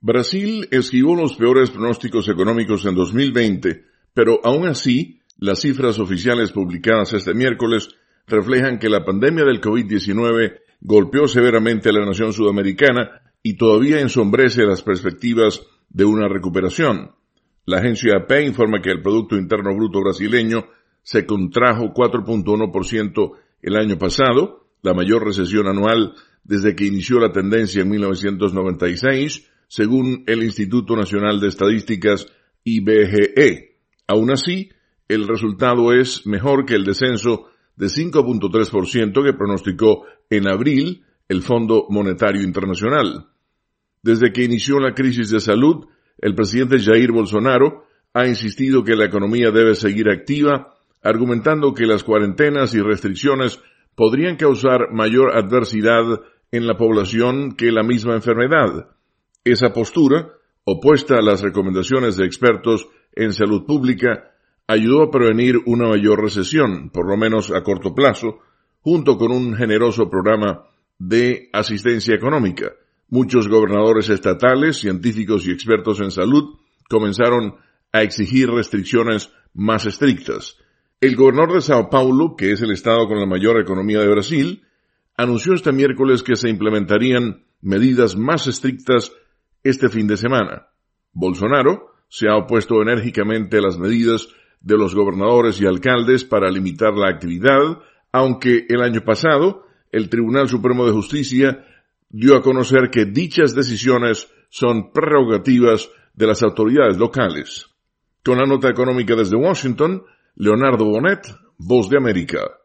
Brasil esquivó los peores pronósticos económicos en 2020, pero aún así, las cifras oficiales publicadas este miércoles reflejan que la pandemia del COVID-19 golpeó severamente a la nación sudamericana y todavía ensombrece las perspectivas de una recuperación. La agencia AP informa que el Producto Interno Bruto brasileño se contrajo 4.1% el año pasado, la mayor recesión anual desde que inició la tendencia en 1996, según el Instituto Nacional de Estadísticas IBGE. Aún así, el resultado es mejor que el descenso de 5.3% que pronosticó en abril el Fondo Monetario Internacional. Desde que inició la crisis de salud, el presidente Jair Bolsonaro ha insistido que la economía debe seguir activa, argumentando que las cuarentenas y restricciones podrían causar mayor adversidad en la población que la misma enfermedad. Esa postura, opuesta a las recomendaciones de expertos en salud pública, ayudó a prevenir una mayor recesión, por lo menos a corto plazo, junto con un generoso programa de asistencia económica. Muchos gobernadores estatales, científicos y expertos en salud comenzaron a exigir restricciones más estrictas. El gobernador de Sao Paulo, que es el estado con la mayor economía de Brasil, anunció este miércoles que se implementarían medidas más estrictas este fin de semana. Bolsonaro se ha opuesto enérgicamente a las medidas de los gobernadores y alcaldes para limitar la actividad, aunque el año pasado el Tribunal Supremo de Justicia dio a conocer que dichas decisiones son prerrogativas de las autoridades locales. Con la nota económica desde Washington, Leonardo Bonet, Voz de América.